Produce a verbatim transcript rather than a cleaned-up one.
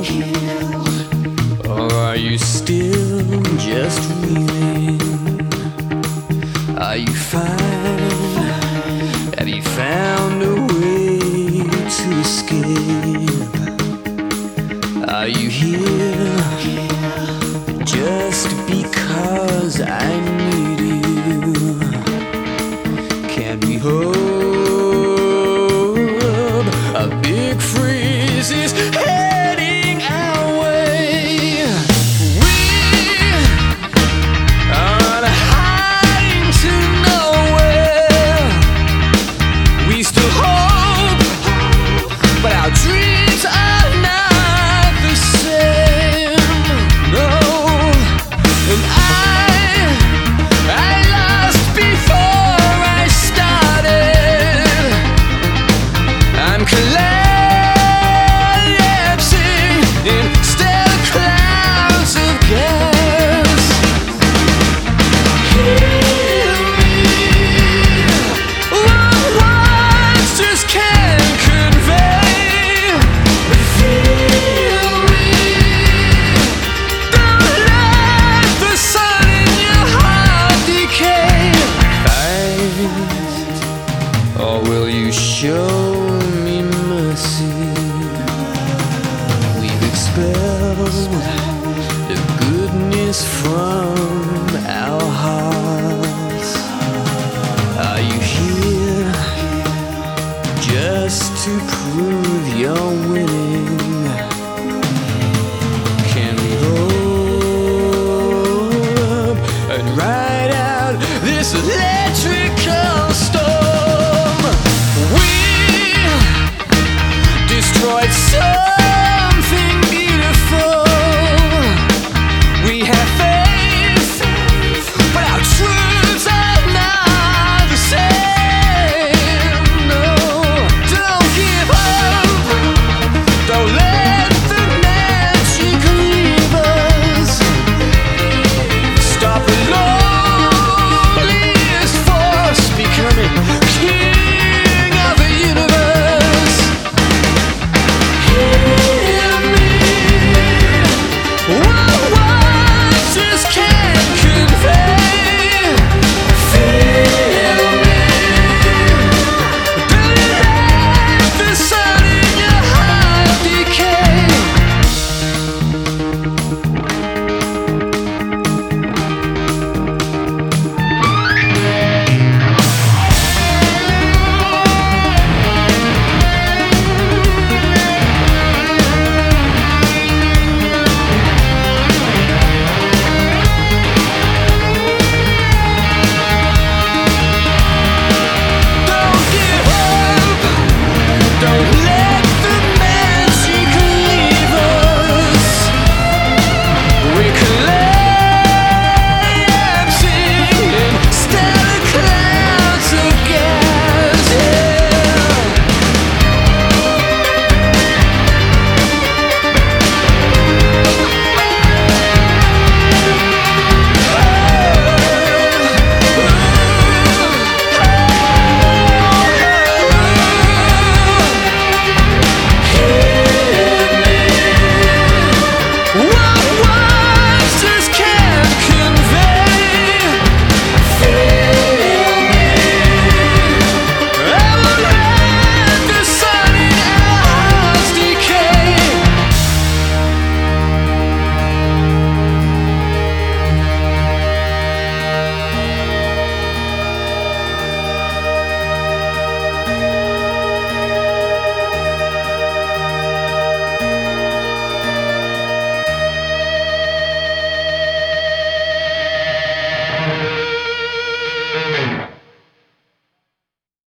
Or are you still just reeling? Are you fine? Have you found a way to escape? Are you here just because I need you? Can we hope a big freeze is heading our way? We are hiding to nowhere. We still hope, but our dreams are not the same. No, and I, I lost before I started. I'm collapsing in stellar clouds of gas. Heal me, what words just can't convey. Feel me, don't let the sun in your heart decay. Fight, or will you show me mercy? We've expelled the goodness from